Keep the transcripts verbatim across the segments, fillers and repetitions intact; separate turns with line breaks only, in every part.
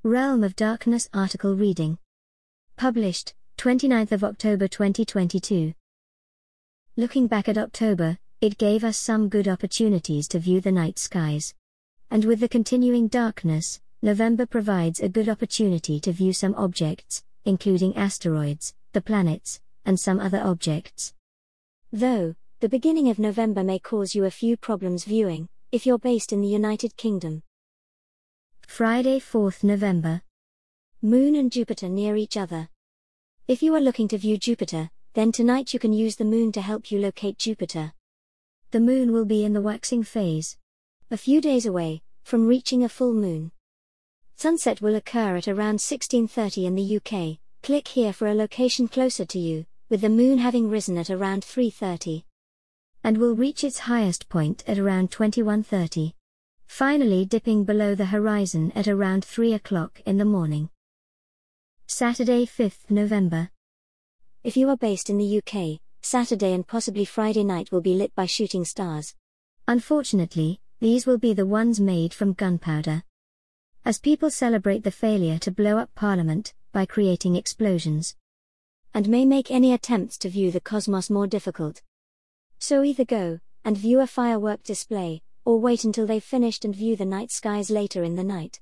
Realm of Darkness article reading. Published, twenty-ninth of October twenty twenty-two. Looking back at October, it gave us some good opportunities to view the night skies. And with the continuing darkness, November provides a good opportunity to view some objects, including asteroids, the planets, and some other objects. Though, the beginning of November may cause you a few problems viewing, if you're based in the United Kingdom. Friday, fourth November. Moon and Jupiter near each other. If you are looking to view Jupiter, then tonight you can use the moon to help you locate Jupiter. The moon will be in the waxing phase, a few days away from reaching a full moon. Sunset will occur at around sixteen thirty in the U K. Click here for a location closer to you, with the moon having risen at around three thirty. And will reach its highest point at around twenty-one thirty. Finally dipping below the horizon at around three o'clock in the morning. Saturday, fifth November. If you are based in the U K, Saturday and possibly Friday night will be lit by shooting stars. Unfortunately, these will be the ones made from gunpowder. As people celebrate the failure to blow up Parliament by creating explosions, and may make any attempts to view the cosmos more difficult. So either go and view a firework display, or wait until they've finished and view the night skies later in the night.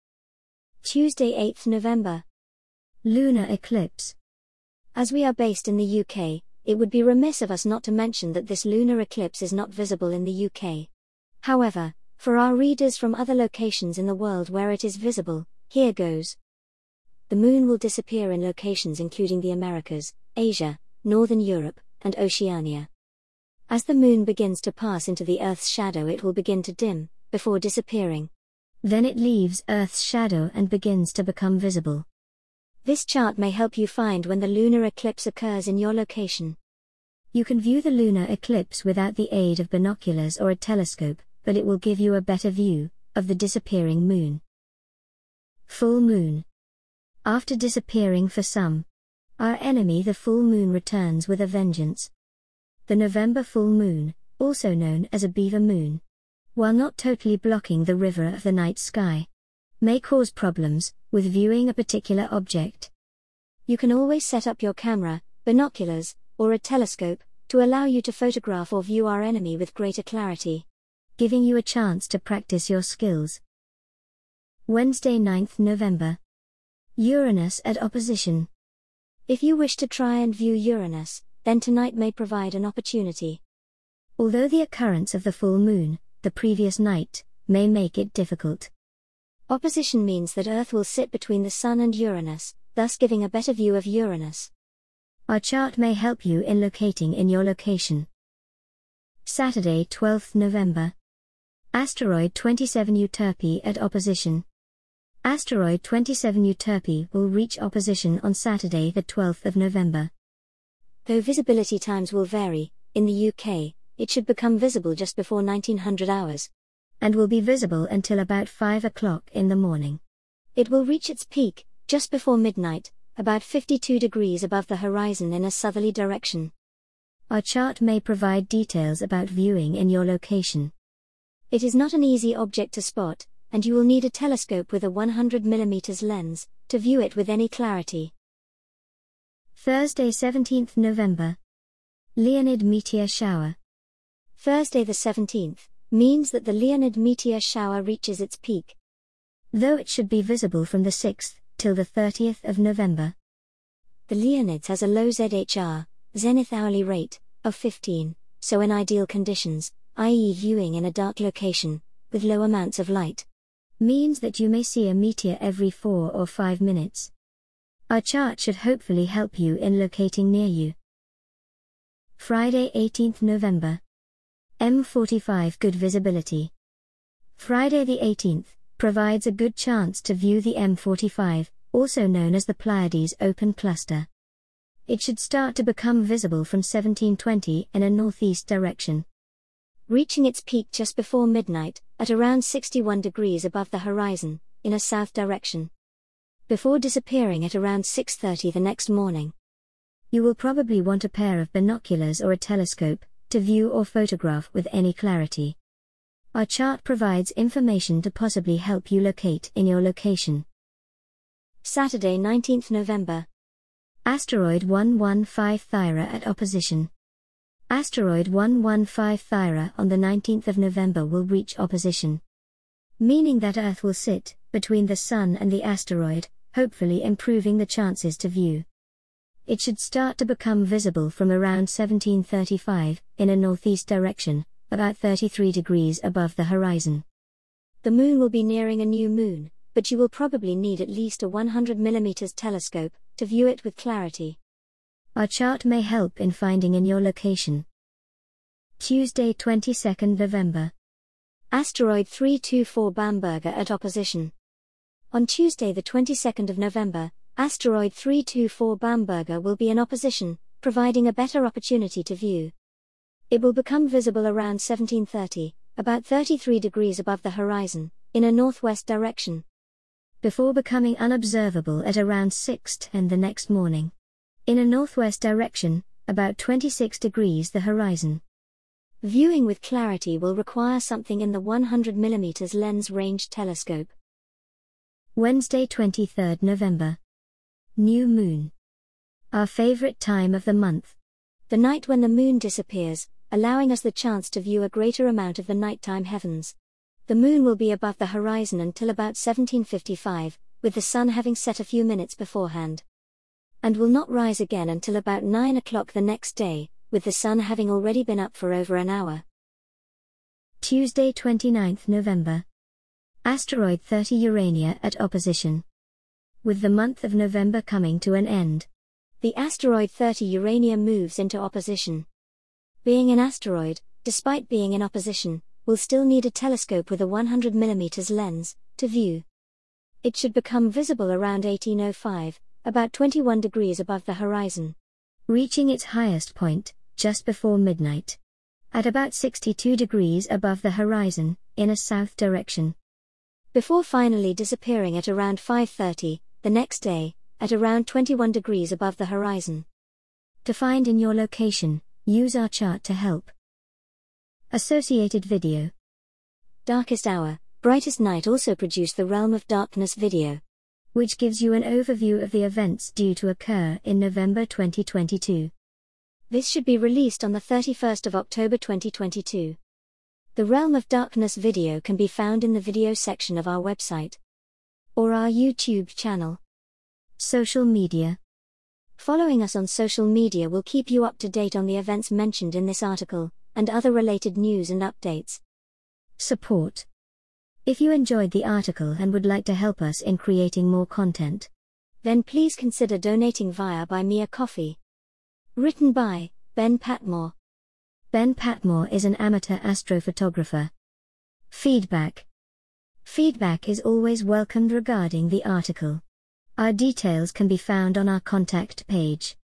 Tuesday, eighth November. Lunar eclipse. As we are based in the U K, it would be remiss of us not to mention that this lunar eclipse is not visible in the U K. However, for our readers from other locations in the world where it is visible, here goes. The moon will disappear in locations including the Americas, Asia, Northern Europe, and Oceania. As the moon begins to pass into the Earth's shadow, it will begin to dim, before disappearing. Then it leaves Earth's shadow and begins to become visible. This chart may help you find when the lunar eclipse occurs in your location. You can view the lunar eclipse without the aid of binoculars or a telescope, but it will give you a better view of the disappearing moon. Full moon. After disappearing for some, our enemy the full moon returns with a vengeance. The November full moon, also known as a beaver moon, while not totally blocking the river of the night sky, may cause problems with viewing a particular object. You can always set up your camera, binoculars, or a telescope to allow you to photograph or view our enemy with greater clarity, giving you a chance to practice your skills. Wednesday, ninth November. Uranus at opposition. If you wish to try and view Uranus, then tonight may provide an opportunity. Although the occurrence of the full moon, the previous night, may make it difficult. Opposition means that Earth will sit between the Sun and Uranus, thus giving a better view of Uranus. Our chart may help you in locating in your location. Saturday, twelfth November. Asteroid twenty-seven Euterpe at opposition. Asteroid twenty-seven Euterpe will reach opposition on Saturday the twelfth of November. Though visibility times will vary, in the U K, it should become visible just before nineteen hundred hours, and will be visible until about five o'clock in the morning. It will reach its peak just before midnight, about fifty-two degrees above the horizon in a southerly direction. Our chart may provide details about viewing in your location. It is not an easy object to spot, and you will need a telescope with a one hundred millimeter lens to view it with any clarity. Thursday, seventeenth November. Leonid meteor shower. Thursday the seventeenth means that the Leonid meteor shower reaches its peak, though it should be visible from the sixth till the thirtieth of November. The Leonids has a low Z H R, zenith hourly rate, of fifteen, so in ideal conditions, that is viewing in a dark location, with low amounts of light, means that you may see a meteor every four or five minutes. Our chart should hopefully help you in locating near you. Friday, eighteenth November. M forty-five good visibility. Friday the eighteenth provides a good chance to view the M forty-five, also known as the Pleiades open cluster. It should start to become visible from seventeen twenty in a northeast direction, reaching its peak just before midnight, at around sixty-one degrees above the horizon, in a south direction, before disappearing at around six thirty the next morning. You will probably want a pair of binoculars or a telescope to view or photograph with any clarity. Our chart provides information to possibly help you locate in your location. Saturday nineteenth November. Asteroid one one five Thyra at opposition. Asteroid one one five Thyra on the nineteenth of November will reach opposition, meaning that Earth will sit between the Sun and the asteroid, hopefully improving the chances to view. It should start to become visible from around seventeen thirty-five, in a northeast direction, about thirty-three degrees above the horizon. The Moon will be nearing a new moon, but you will probably need at least a one hundred millimeter telescope to view it with clarity. Our chart may help in finding in your location. Tuesday twenty-second November. Asteroid three two four Bamberger at opposition. On Tuesday the twenty-second of November, Asteroid three two four Bamberger will be in opposition, providing a better opportunity to view. It will become visible around seventeen thirty, about thirty-three degrees above the horizon, in a northwest direction, before becoming unobservable at around six ten the next morning, in a northwest direction, about twenty-six degrees the horizon. Viewing with clarity will require something in the one hundred millimeter lens range telescope. Wednesday twenty-third November. New Moon. Our favorite time of the month. The night when the moon disappears, allowing us the chance to view a greater amount of the nighttime heavens. The moon will be above the horizon until about seventeen fifty-five, with the sun having set a few minutes beforehand, and will not rise again until about nine o'clock the next day, with the sun having already been up for over an hour. Tuesday twenty-ninth November. Asteroid thirty Urania at opposition. With the month of November coming to an end, the asteroid thirty Urania moves into opposition. Being an asteroid, despite being in opposition, will still need a telescope with a one hundred millimeter lens to view. It should become visible around eighteen oh five, about twenty-one degrees above the horizon, reaching its highest point just before midnight, at about sixty-two degrees above the horizon, in a south direction, before finally disappearing at around five thirty, the next day, at around twenty-one degrees above the horizon. To find in your location, use our chart to help. Associated video. Darkest Hour, Brightest Night also produced the Realm of Darkness video, which gives you an overview of the events due to occur in November twenty twenty-two. This should be released on the thirty-first of October twenty twenty-two. The Realm of Darkness video can be found in the video section of our website or our YouTube channel. Social media. Following us on social media will keep you up to date on the events mentioned in this article, and other related news and updates. Support. If you enjoyed the article and would like to help us in creating more content, then please consider donating via Buy Me a Coffee. Written by Ben Patmore. Ben Patmore is an amateur astrophotographer. Feedback. Feedback is always welcomed regarding the article. Our details can be found on our contact page.